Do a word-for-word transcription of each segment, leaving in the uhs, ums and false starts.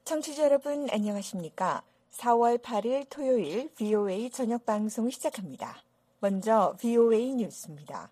청취자 여러분 안녕하십니까? 사월 팔일 토요일 브이오에이 저녁 방송 시작합니다. 먼저 브이오에이 뉴스입니다.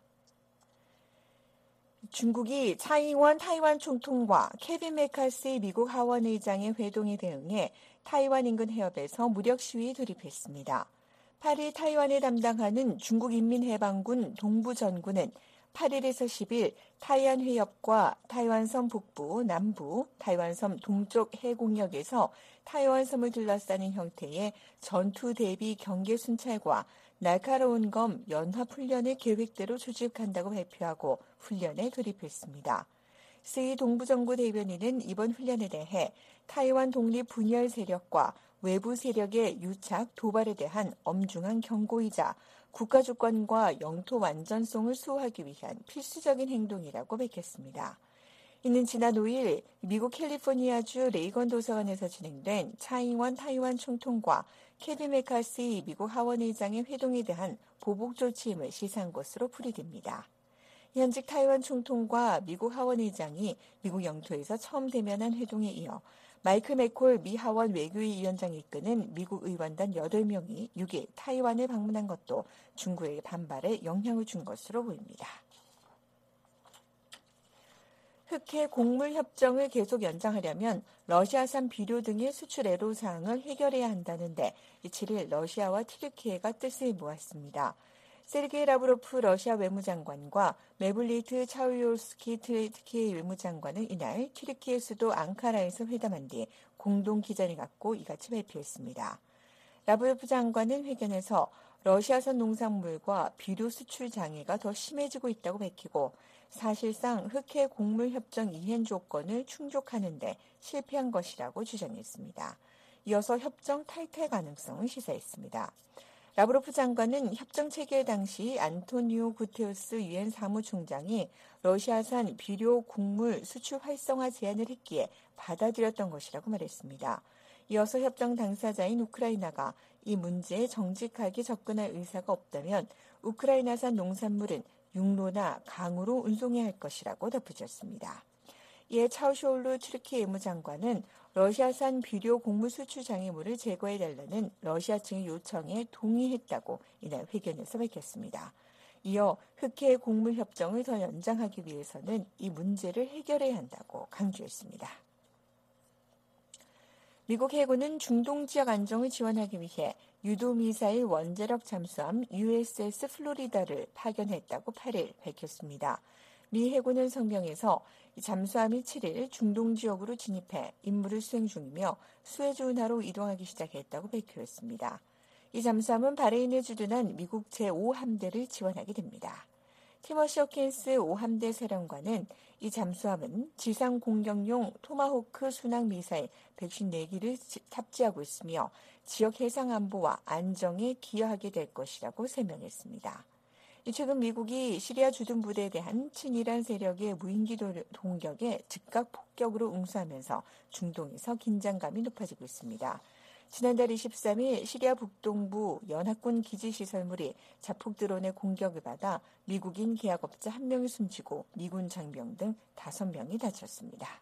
중국이 차이원 타이완 총통과 케빈 메카시 미국 하원 의장의 회동에 대응해 타이완 인근 해협에서 무력 시위에 돌입했습니다. 팔일 타이완을 담당하는 중국인민해방군 동부전군은 팔일에서 십일 타이완 해협과 타이완섬 북부, 남부, 타이완섬 동쪽 해공역에서 타이완섬을 둘러싸는 형태의 전투 대비 경계 순찰과 날카로운 검 연합 훈련을 계획대로 조직한다고 발표하고 훈련에 돌입했습니다. 스이 동부정부 대변인은 이번 훈련에 대해 타이완 독립 분열 세력과 외부 세력의 유착, 도발에 대한 엄중한 경고이자 국가 주권과 영토 완전성을 수호하기 위한 필수적인 행동이라고 밝혔습니다. 이는 지난 오일 미국 캘리포니아주 레이건 도서관에서 진행된 차이원 타이완 총통과 케빈 메카시 미국 하원 의장의 회동에 대한 보복 조치임을 시사한 것으로 풀이됩니다. 현직 타이완 총통과 미국 하원 의장이 미국 영토에서 처음 대면한 회동에 이어 마이클 맥콜 미 하원 외교위 위원장이 이끄는 미국 의원단 여덟 명이 육일 타이완을 방문한 것도 중국의 반발에 영향을 준 것으로 보입니다. 흑해 곡물 협정을 계속 연장하려면 러시아산 비료 등의 수출 애로사항을 해결해야 한다는데 칠일 러시아와 튀르키예가 뜻을 모았습니다. 세르게이 라브로프 러시아 외무장관과 메블리트 차우요스키 튀르키예 외무장관은 이날 튀르키예 수도 앙카라에서 회담한 뒤 공동 기자를 갖고 이같이 발표했습니다. 라브로프 장관은 회견에서 러시아산 농산물과 비료 수출 장애가 더 심해지고 있다고 밝히고 사실상 흑해 곡물 협정 이행 조건을 충족하는 데 실패한 것이라고 주장했습니다. 이어서 협정 탈퇴 가능성을 시사했습니다. 라브로프 장관은 협정 체결 당시 안토니오 구테우스 유엔 사무총장이 러시아산 비료 곡물 수출 활성화 제안을 했기에 받아들였던 것이라고 말했습니다. 이어서 협정 당사자인 우크라이나가 이 문제에 정직하게 접근할 의사가 없다면 우크라이나산 농산물은 육로나 강으로 운송해야 할 것이라고 덧붙였습니다. 이에 차우쇼올루 튀르키예 외무장관은 러시아산 비료 곡물 수출 장애물을 제거해달라는 러시아 측의 요청에 동의했다고 이날 회견에서 밝혔습니다. 이어 흑해 곡물 협정을 더 연장하기 위해서는 이 문제를 해결해야 한다고 강조했습니다. 미국 해군은 중동 지역 안정을 지원하기 위해 유도미사일 원자력 잠수함 유에스에스 플로리다를 파견했다고 팔일 밝혔습니다. 미 해군은 성명에서 잠수함이 칠일 중동 지역으로 진입해 임무를 수행 중이며 수에즈 운하로 이동하기 시작했다고 발표했습니다. 이 잠수함은 바레인에 주둔한 미국 제오 함대를 지원하게 됩니다. 티머시 호킨스 오 함대 사령관은 이 잠수함은 지상 공격용 토마호크 순항 미사일 백오십사 기를 탑재하고 있으며 지역 해상 안보와 안정에 기여하게 될 것이라고 설명했습니다. 최근 미국이 시리아 주둔 부대에 대한 친이란 세력의 무인기 공격에 즉각 폭격으로 응수하면서 중동에서 긴장감이 높아지고 있습니다. 지난달 이십삼일 시리아 북동부 연합군 기지시설물이 자폭 드론의 공격을 받아 미국인 계약업자 한 명이 숨지고 미군 장병 등 다섯 명이 다쳤습니다.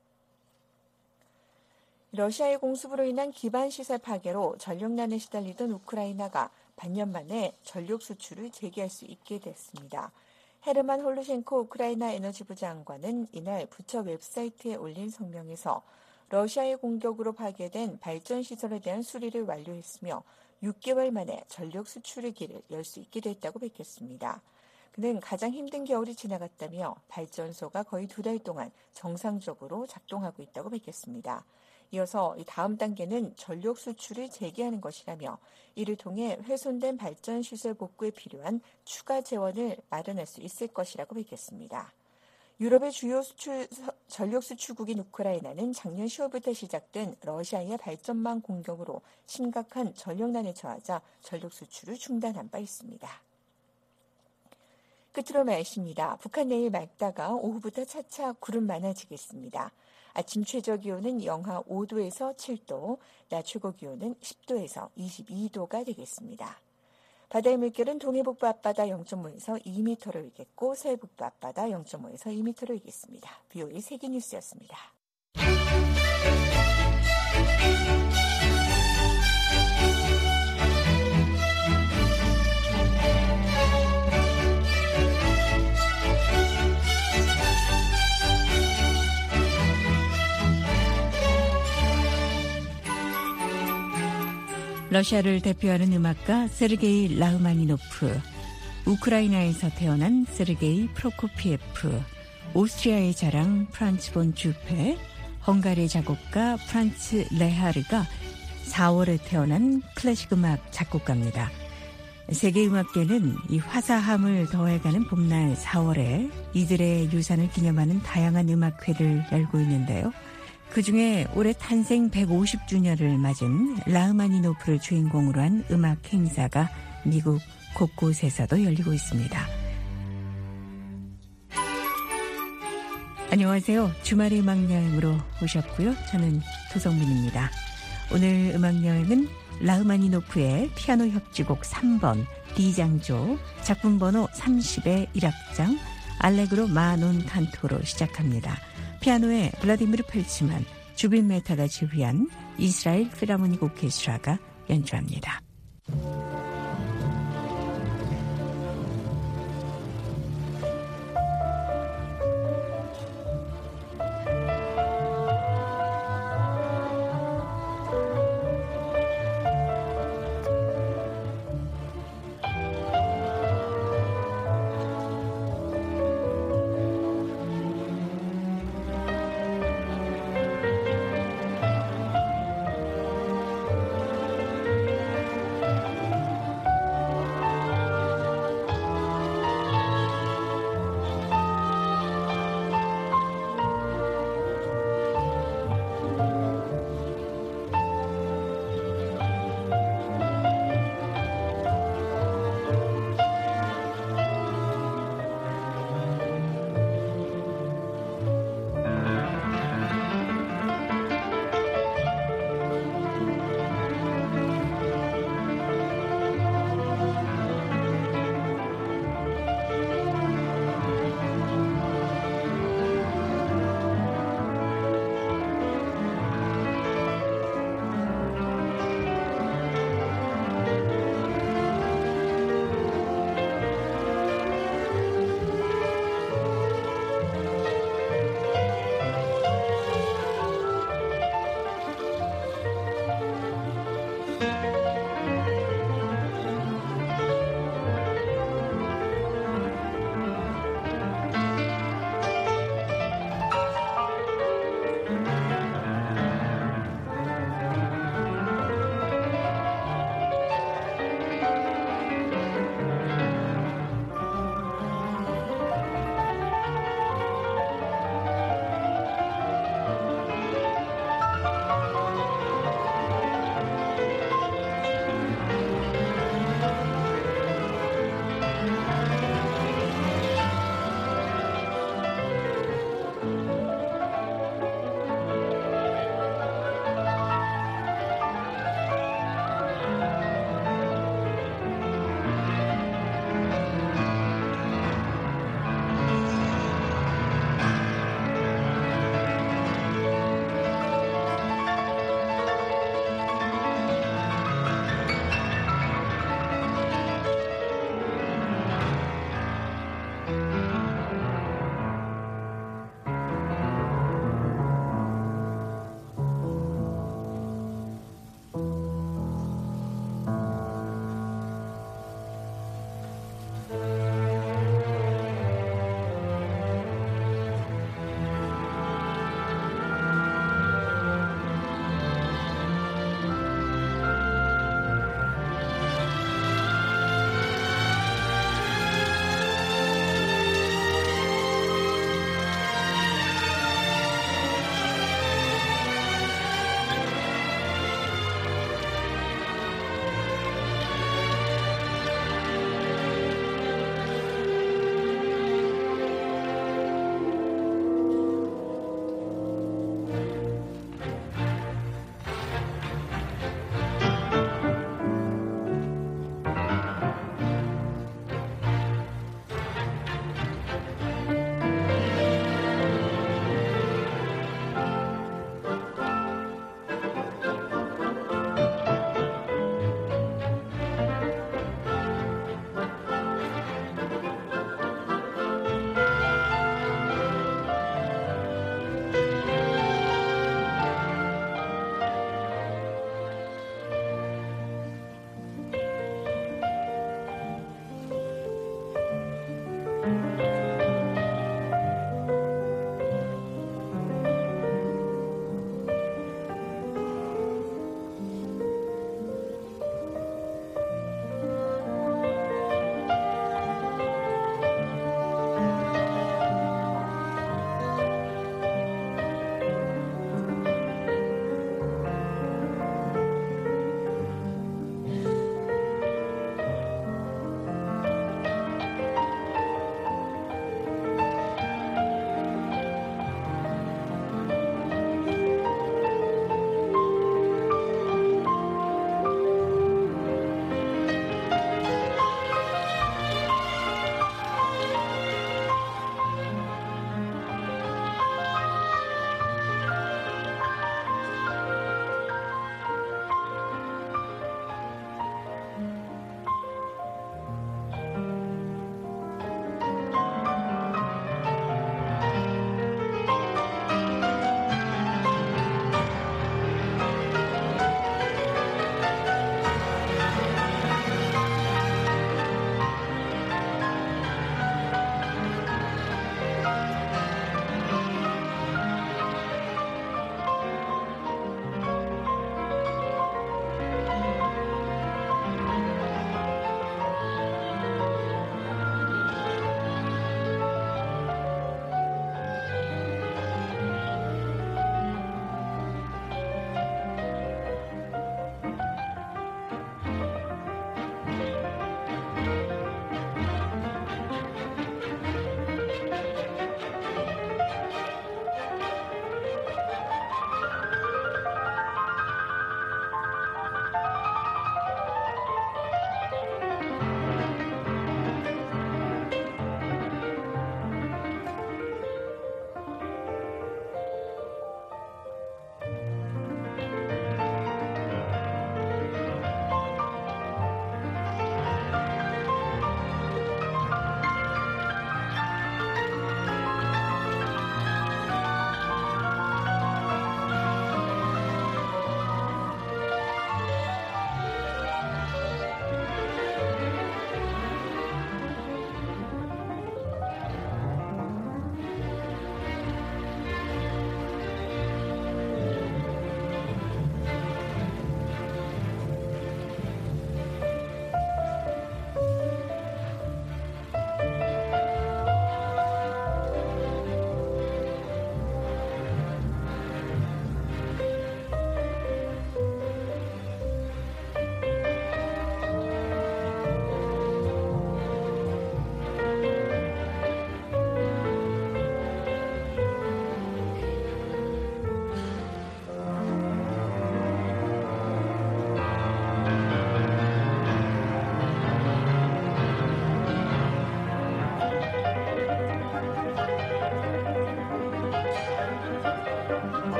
러시아의 공습으로 인한 기반시설 파괴로 전력난에 시달리던 우크라이나가 반년 만에 전력 수출을 재개할 수 있게 됐습니다. 헤르만 홀루셴코 우크라이나 에너지부 장관은 이날 부처 웹사이트에 올린 성명에서 러시아의 공격으로 파괴된 발전시설에 대한 수리를 완료했으며 육 개월 만에 전력 수출의 길을 열 수 있게 됐다고 밝혔습니다. 그는 가장 힘든 겨울이 지나갔다며 발전소가 거의 두 달 동안 정상적으로 작동하고 있다고 밝혔습니다. 이어서 다음 단계는 전력 수출을 재개하는 것이라며 이를 통해 훼손된 발전시설 복구에 필요한 추가 재원을 마련할 수 있을 것이라고 밝혔습니다. 유럽의 주요 수출, 전력 수출국인 우크라이나는 작년 시월부터 시작된 러시아의 발전망 공격으로 심각한 전력난에 처하자 전력 수출을 중단한 바 있습니다. 끝으로 날씨입니다. 북한 내일 맑다가 오후부터 차차 구름 많아지겠습니다. 아침 최저 기온은 영하 오 도에서 칠 도, 낮 최고 기온은 십 도에서 이십이 도가 되겠습니다. 바다의 물결은 동해북부 앞바다 영 점 오에서 이 미터로 일겠고 서해북부 앞바다 영 점 오에서 이 미터로 일겠습니다. 브이오에이 세계뉴스였습니다. 러시아를 대표하는 음악가 세르게이 라흐마니노프, 우크라이나에서 태어난 세르게이 프로코피에프, 오스트리아의 자랑 프란츠 본 주페, 헝가리의 작곡가 프란츠 레하르가 사월에 태어난 클래식 음악 작곡가입니다. 세계 음악계는 이 화사함을 더해가는 봄날 사월에 이들의 유산을 기념하는 다양한 음악회를 열고 있는데요. 그중에 올해 탄생 백오십 주년을 맞은 라흐마니노프를 주인공으로 한 음악 행사가 미국 곳곳에서도 열리고 있습니다. 안녕하세요. 주말의 음악여행으로 오셨고요. 저는 도성민입니다. 오늘 음악여행은 라흐마니노프의 피아노 협주곡 삼 번 D장조 작품 번호 삼십의 일 악장 알레그로 마논 칸토로 시작합니다. 피아노에 블라디미르 펠츠만, 주빈 메타가 지휘한 이스라엘 필하모닉 오케스트라가 연주합니다.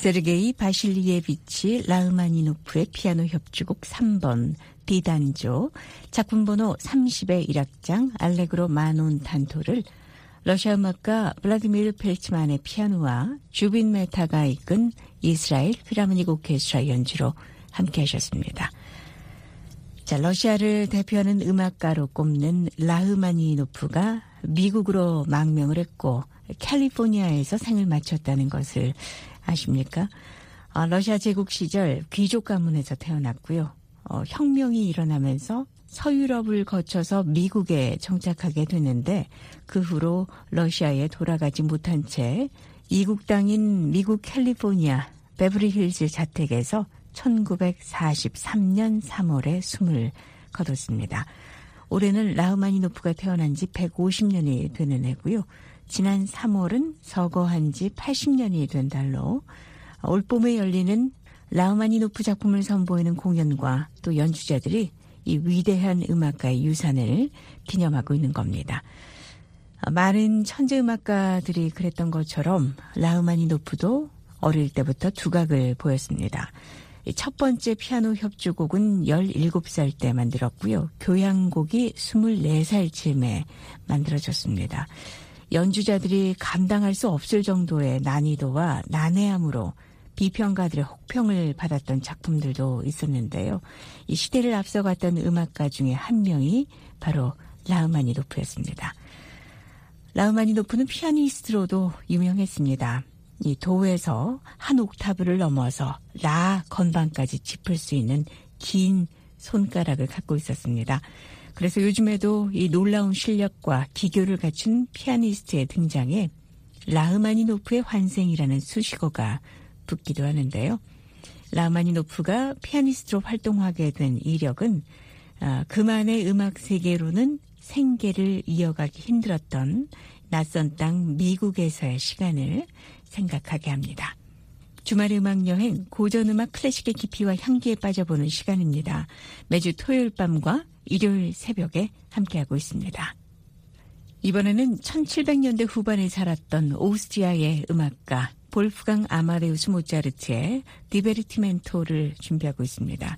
세르게이 바실리예비치 라흐마니노프의 피아노 협주곡 삼 번 D단조, 작품번호 삼십의 일 악장 알레그로 마논 탄토를 러시아 음악가 블라디미르 펠츠만의 피아노와 주빈 메타가 이끈 이스라엘 필하모닉 오케스트라 연주로 함께 하셨습니다. 자, 러시아를 대표하는 음악가로 꼽는 라흐마니노프가 미국으로 망명을 했고 캘리포니아에서 생을 마쳤다는 것을 아십니까? 어, 러시아 제국 시절 귀족 가문에서 태어났고요. 어, 혁명이 일어나면서 서유럽을 거쳐서 미국에 정착하게 됐는데 그 후로 러시아에 돌아가지 못한 채 이국 땅인 미국 캘리포니아 베버리힐즈 자택에서 천구백사십삼 년 삼월에 숨을 거뒀습니다. 올해는 라흐마니노프가 태어난 지 백오십 년이 되는 해고요. 지난 삼월은 서거한 지 팔십 년이 된 달로 올봄에 열리는 라흐마니노프 작품을 선보이는 공연과 또 연주자들이 이 위대한 음악가의 유산을 기념하고 있는 겁니다. 많은 천재 음악가들이 그랬던 것처럼 라흐마니노프도 어릴 때부터 두각을 보였습니다. 첫 번째 피아노 협주곡은 열일곱 살 때 만들었고요. 교향곡이 스물네 살쯤에 만들어졌습니다. 연주자들이 감당할 수 없을 정도의 난이도와 난해함으로 비평가들의 혹평을 받았던 작품들도 있었는데요. 이 시대를 앞서갔던 음악가 중에 한 명이 바로 라흐마니노프였습니다. 라흐마니노프는 피아니스트로도 유명했습니다. 이 도에서 한 옥타브를 넘어서 라 건반까지 짚을 수 있는 긴 손가락을 갖고 있었습니다. 그래서 요즘에도 이 놀라운 실력과 기교를 갖춘 피아니스트의 등장에 라흐마니노프의 환생이라는 수식어가 붙기도 하는데요. 라흐마니노프가 피아니스트로 활동하게 된 이력은 그만의 음악 세계로는 생계를 이어가기 힘들었던 낯선 땅 미국에서의 시간을 생각하게 합니다. 주말의 음악여행, 고전음악 클래식의 깊이와 향기에 빠져보는 시간입니다. 매주 토요일 밤과 일요일 새벽에 함께하고 있습니다. 이번에는 천칠백 년대 후반에 살았던 오스트리아의 음악가 볼프강 아마데우스 모차르트의 디베르티멘토를 준비하고 있습니다.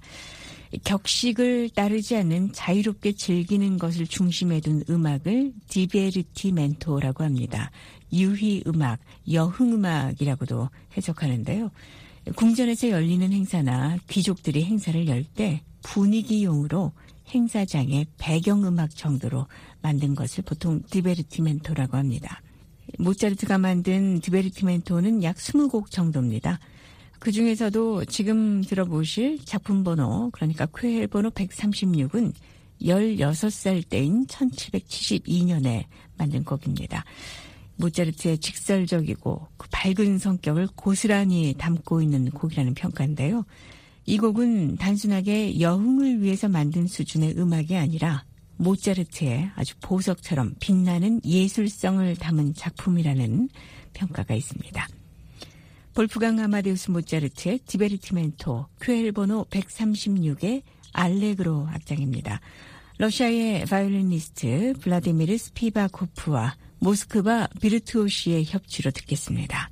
격식을 따르지 않는 자유롭게 즐기는 것을 중심에 둔 음악을 디베르티멘토라고 합니다. 유희음악, 여흥음악이라고도 해석하는데요. 궁전에서 열리는 행사나 귀족들이 행사를 열 때 분위기용으로 행사장의 배경음악 정도로 만든 것을 보통 디베르티멘토라고 합니다. 모차르트가 만든 디베르티멘토는 약 이십 곡 정도입니다. 그중에서도 지금 들어보실 작품 번호, 그러니까 쾌헬 번호 백삼십육은 열여섯 살 때인 천칠백칠십이 년에 만든 곡입니다. 모차르트의 직설적이고 그 밝은 성격을 고스란히 담고 있는 곡이라는 평가인데요. 이 곡은 단순하게 여흥을 위해서 만든 수준의 음악이 아니라 모차르트의 아주 보석처럼 빛나는 예술성을 담은 작품이라는 평가가 있습니다. 볼프강 아마데우스 모차르트의 디베르티멘토 쾌헬 번호 백삼십육의 알레그로 악장입니다. 러시아의 바이올리니스트 블라디미르 스피바코프와 모스크바 비르투오시의 협주로 듣겠습니다.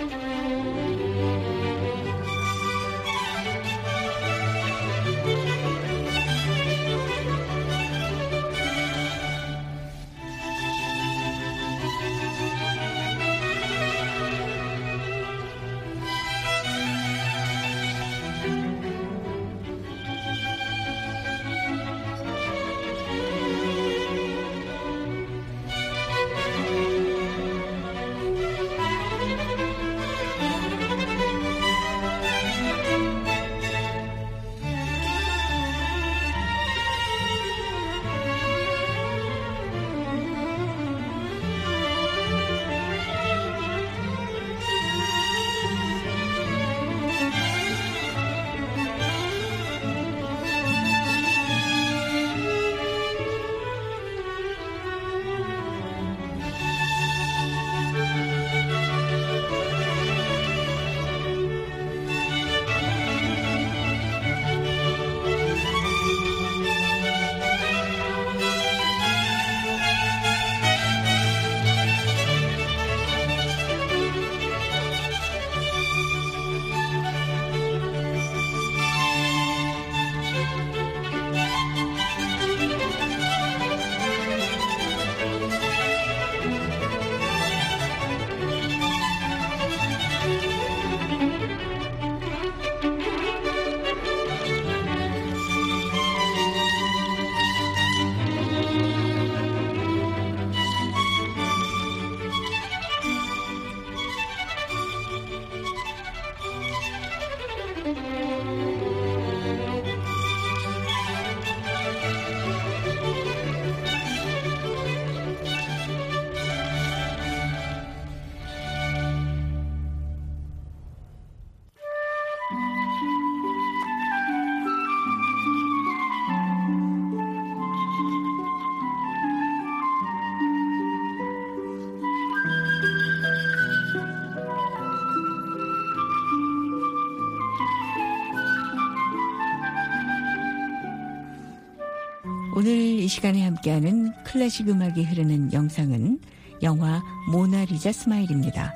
오늘 이 시간에 함께하는 클래식 음악이 흐르는 영상은 영화 모나리자 스마일입니다.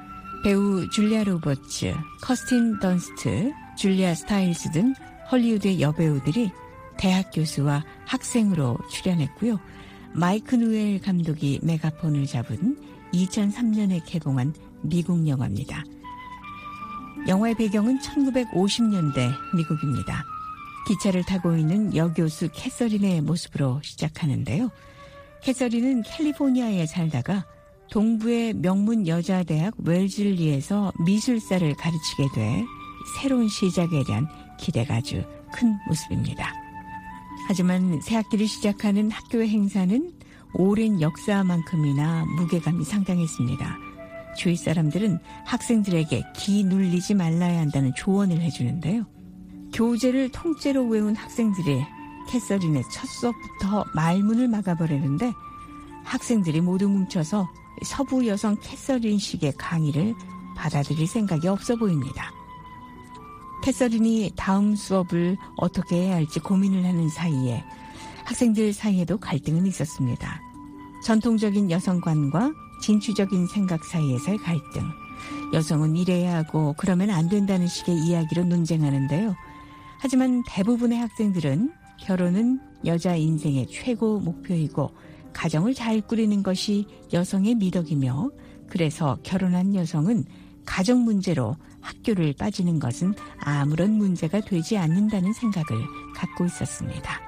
배우 줄리아 로버츠, 커스틴 던스트, 줄리아 스타일스 등 헐리우드의 여배우들이 대학 교수와 학생으로 출연했고요. 마이크 누엘 감독이 메가폰을 잡은 이천삼 년에 개봉한 미국 영화입니다. 영화의 배경은 천구백오십 년대 미국입니다. 기차를 타고 있는 여교수 캐서린의 모습으로 시작하는데요. 캐서린은 캘리포니아에 살다가 동부의 명문 여자대학 웰즐리에서 미술사를 가르치게 돼 새로운 시작에 대한 기대가 아주 큰 모습입니다. 하지만 새 학기를 시작하는 학교의 행사는 오랜 역사만큼이나 무게감이 상당했습니다. 주위 사람들은 학생들에게 기 눌리지 말라야 한다는 조언을 해주는데요. 교재를 통째로 외운 학생들이 캐서린의 첫 수업부터 말문을 막아버리는데 학생들이 모두 뭉쳐서 서부 여성 캐서린식의 강의를 받아들일 생각이 없어 보입니다. 캐서린이 다음 수업을 어떻게 해야 할지 고민을 하는 사이에 학생들 사이에도 갈등은 있었습니다. 전통적인 여성관과 진취적인 생각 사이에서의 갈등. 여성은 이래야 하고 그러면 안 된다는 식의 이야기로 논쟁하는데요. 하지만 대부분의 학생들은 결혼은 여자 인생의 최고 목표이고 가정을 잘 꾸리는 것이 여성의 미덕이며 그래서 결혼한 여성은 가정 문제로 학교를 빠지는 것은 아무런 문제가 되지 않는다는 생각을 갖고 있었습니다.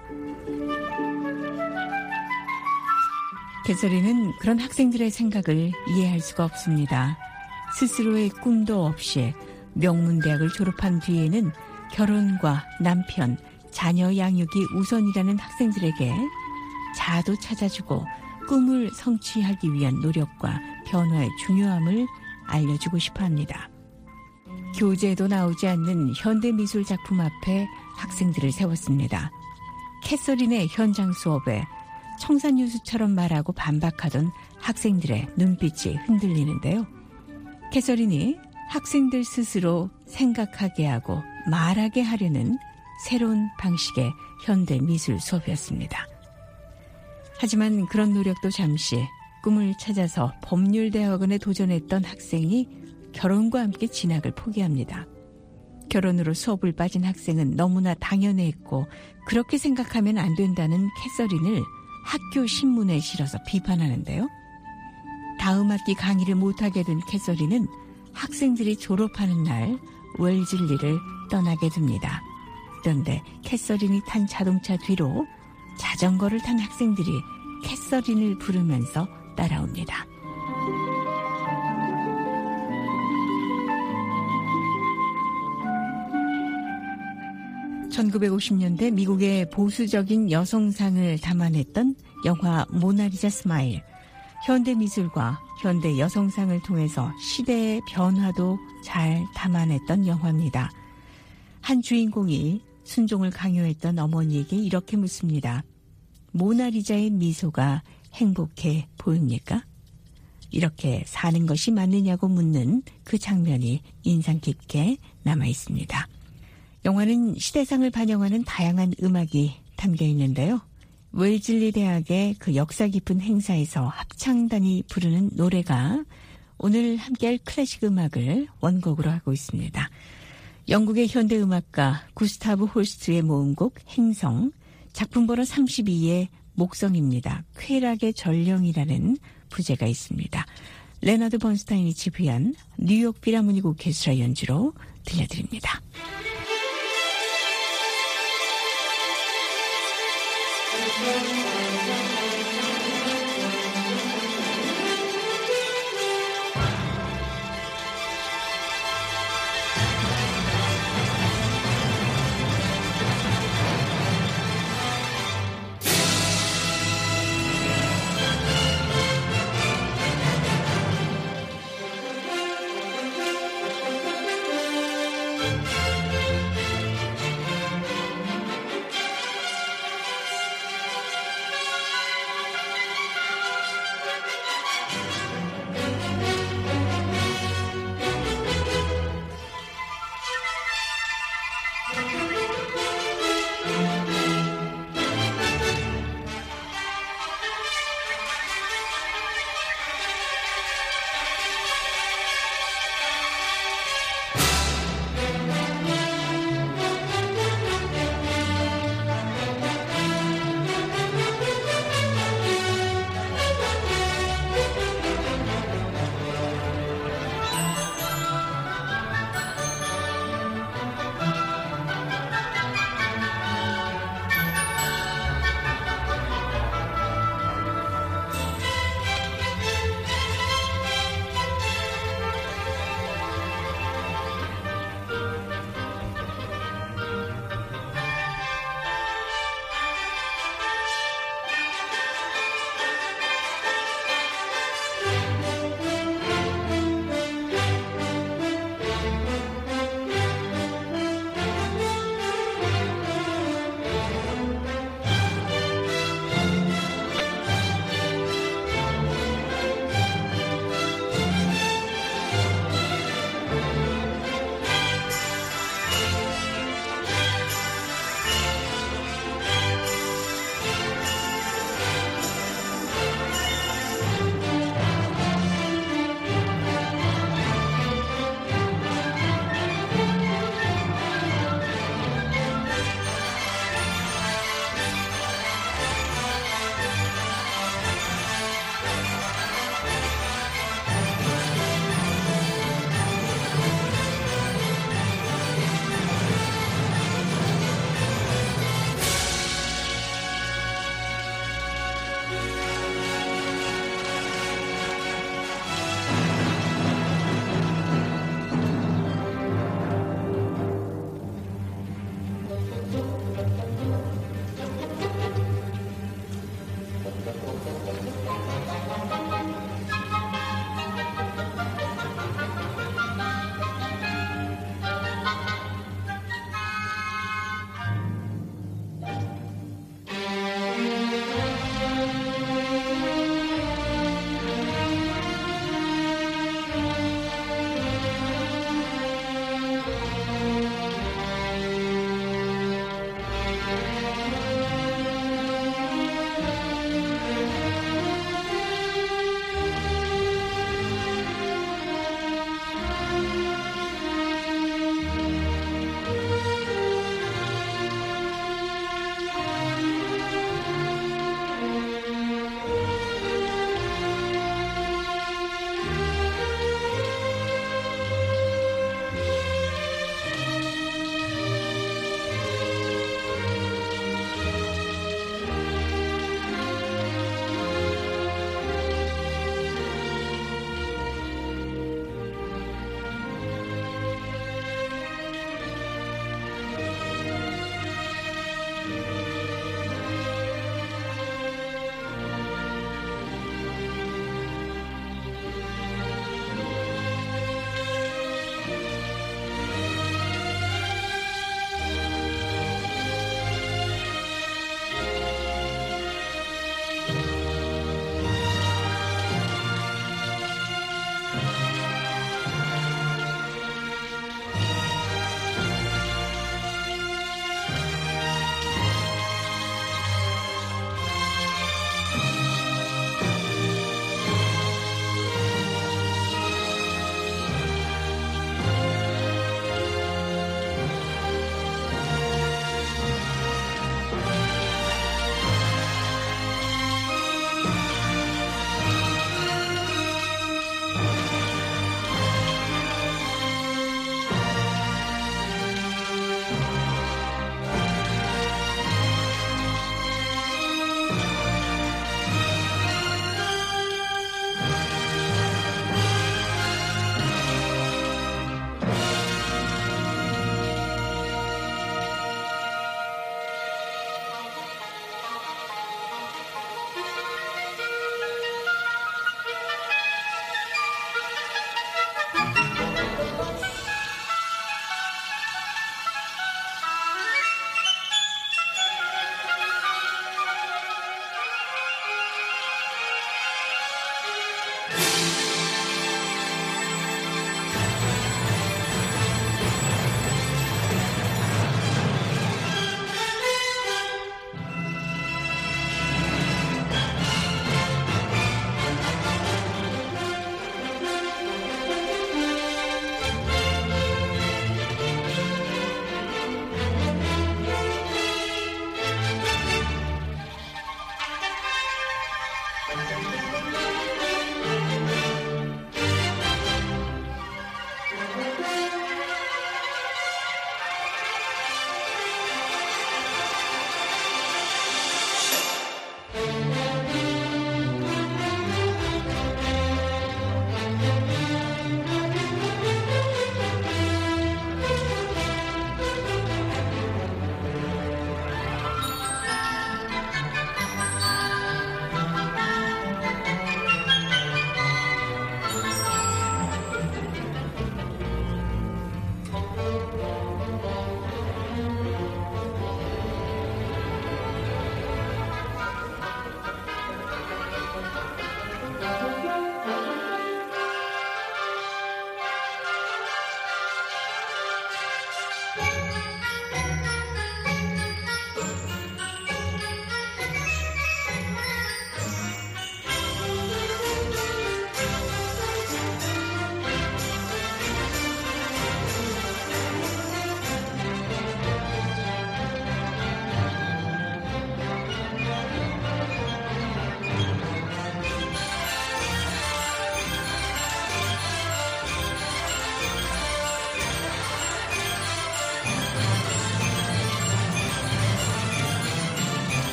캐서린은 그런 학생들의 생각을 이해할 수가 없습니다. 스스로의 꿈도 없이 명문대학을 졸업한 뒤에는 결혼과 남편, 자녀 양육이 우선이라는 학생들에게 자아도 찾아주고 꿈을 성취하기 위한 노력과 변화의 중요함을 알려주고 싶어 합니다. 교재에도 나오지 않는 현대미술 작품 앞에 학생들을 세웠습니다. 캐서린의 현장 수업에 청산유수처럼 말하고 반박하던 학생들의 눈빛이 흔들리는데요. 캐서린이 학생들 스스로 생각하게 하고 말하게 하려는 새로운 방식의 현대미술 수업이었습니다. 하지만 그런 노력도 잠시 꿈을 찾아서 법률대학원에 도전했던 학생이 결혼과 함께 진학을 포기합니다. 결혼으로 수업을 빠진 학생은 너무나 당연했고 그렇게 생각하면 안 된다는 캐서린을 학교 신문에 실어서 비판하는데요. 다음 학기 강의를 못하게 된 캐서린은 학생들이 졸업하는 날 웰즐리를 떠나게 됩니다. 그런데 캐서린이 탄 자동차 뒤로 자전거를 탄 학생들이 캐서린을 부르면서 따라옵니다. 천구백오십 년대 미국의 보수적인 여성상을 담아냈던 영화 모나리자 스마일. 현대미술과 현대 여성상을 통해서 시대의 변화도 잘 담아냈던 영화입니다. 한 주인공이 순종을 강요했던 어머니에게 이렇게 묻습니다. 모나리자의 미소가 행복해 보입니까? 이렇게 사는 것이 맞느냐고 묻는 그 장면이 인상 깊게 남아 있습니다. 영화는 시대상을 반영하는 다양한 음악이 담겨 있는데요. 웰즐리 대학의 그 역사 깊은 행사에서 합창단이 부르는 노래가 오늘 함께할 클래식 음악을 원곡으로 하고 있습니다. 영국의 현대음악가 구스타브 홀스트의 모음곡 행성, 작품번호 삼십이의 목성입니다. 쾌락의 전령이라는 부제가 있습니다. 레나드 번스타인이 지휘한 뉴욕 필하모닉 오케스트라 연주로 들려드립니다.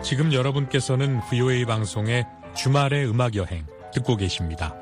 지금 여러분께서는 브이오에이 방송의 주말의 음악여행 듣고 계십니다.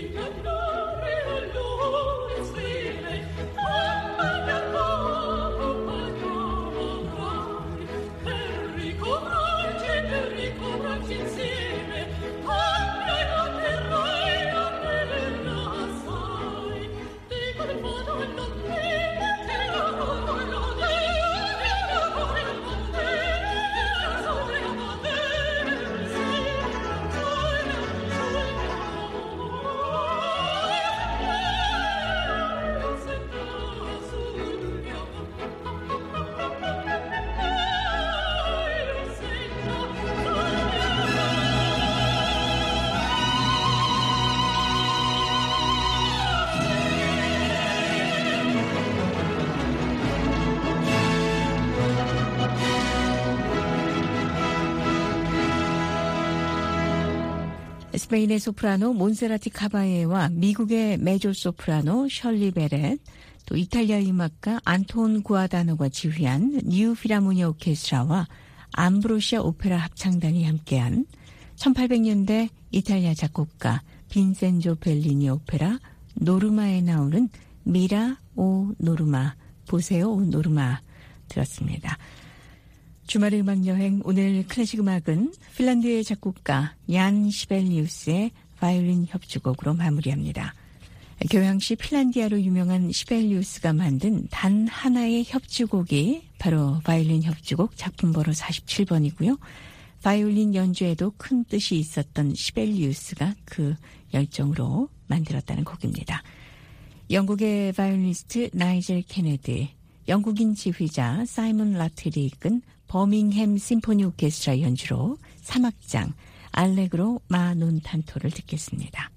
스페인의 소프라노 몬세라티 카바예와 미국의 메조 소프라노 셜리 베렛, 또 이탈리아 음악가 안톤 구아다노가 지휘한 뉴 필하모니 오케스트라와 암브로시아 오페라 합창단이 함께한 천팔백 년대 이탈리아 작곡가 빈센조 벨리니 오페라 노르마에 나오는 미라 오 노르마, 보세요 오 노르마 들었습니다. 주말의 음악여행, 오늘 클래식 음악은 핀란드의 작곡가 얀 시벨리우스의 바이올린 협주곡으로 마무리합니다. 교향시 핀란디아로 유명한 시벨리우스가 만든 단 하나의 협주곡이 바로 바이올린 협주곡 작품번호 사십칠 번이고요. 바이올린 연주에도 큰 뜻이 있었던 시벨리우스가 그 열정으로 만들었다는 곡입니다. 영국의 바이올리니스트 나이젤 케네디, 영국인 지휘자 사이먼 라틀이 이끈 버밍햄 심포니 오케스트라 연주로 삼 악장 알레그로 마 논 탄토를 듣겠습니다.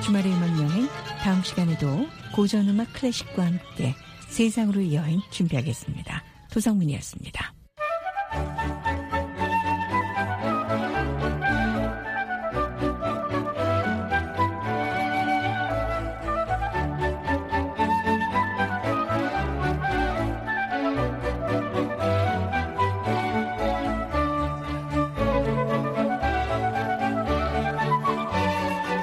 주말의 음악여행, 다음 시간에도 고전음악 클래식과 함께 세상으로의 여행 준비하겠습니다. 도성민이었습니다.